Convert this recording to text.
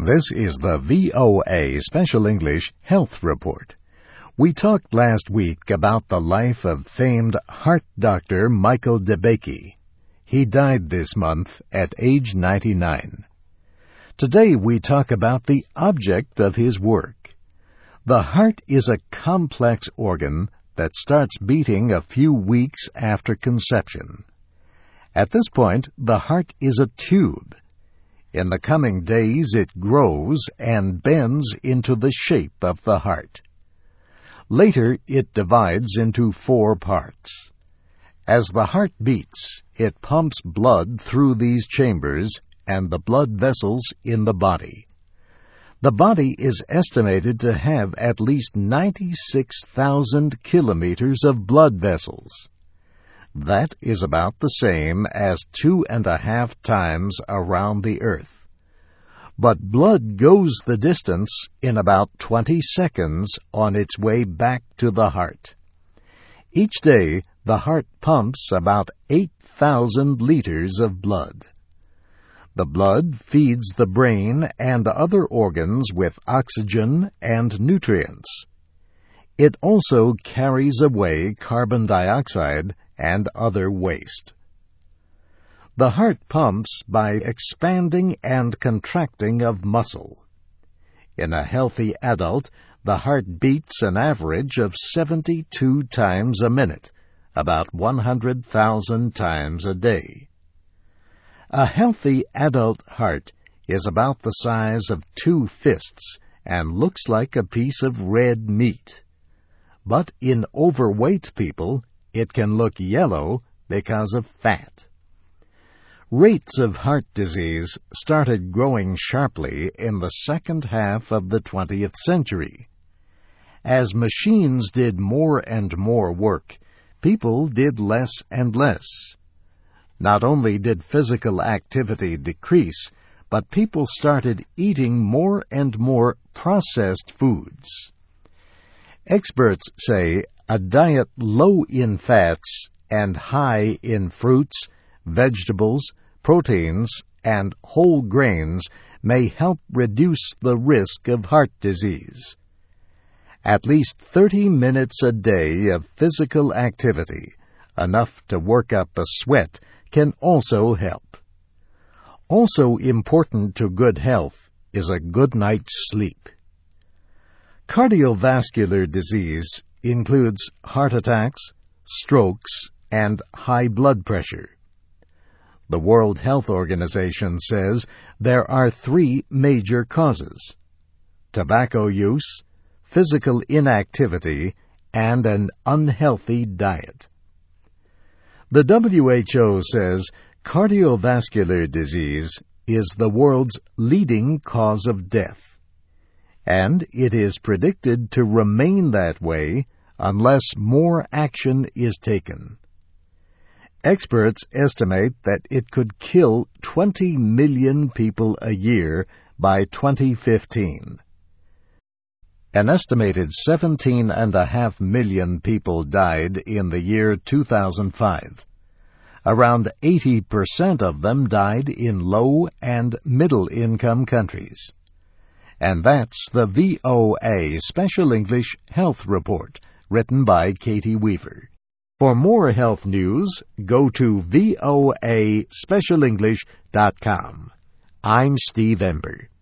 This is the VOA Special English Health Report. We talked last week about the life of famed heart doctor Michael DeBakey. He died this month at age 99. Today we talk about the object of his work. The heart is a complex organ that starts beating a few weeks after conception. At this point, the heart is a tube. In the coming days, it grows and bends into the shape of the heart. Later, it divides into 4 parts. As the heart beats, it pumps blood through these chambers and the blood vessels in the body. The body is estimated to have at least 96,000 kilometers of blood vessels. That is about the same as 2.5 times around the earth. But blood goes the distance in about 20 seconds on its way back to the heart. Each day, the heart pumps about 8,000 liters of blood. The blood feeds the brain and other organs with oxygen and nutrients. It also carries away carbon dioxide and other waste. The heart pumps by expanding and contracting of muscle. In a healthy adult, the heart beats an average of 72 times a minute, about 100,000 times a day. A healthy adult heart is about the size of 2 fists and looks like a piece of red meat. But in overweight people, it can look yellow because of fat. Rates of heart disease started growing sharply in the second half of the 20th century. As machines did more and more work, people did less and less. Not only did physical activity decrease, but people started eating more and more processed foods. Experts say a diet low in fats and high in fruits, vegetables, proteins, and whole grains may help reduce the risk of heart disease. At least 30 minutes a day of physical activity, enough to work up a sweat, can also help. Also important to good health is a good night's sleep. Cardiovascular disease includes heart attacks, strokes, and high blood pressure. The World Health Organization says there are 3 major causes: tobacco use, physical inactivity, and an unhealthy diet. The WHO says cardiovascular disease is the world's leading cause of death, and it is predicted to remain that way unless more action is taken. Experts estimate that it could kill 20 million people a year by 2015. An estimated 17.5 million people died in the year 2005. Around 80% of them died in low and middle-income countries. And that's the VOA Special English Health Report, written by Katie Weaver. For more health news, go to voaspecialenglish.com. I'm Steve Ember.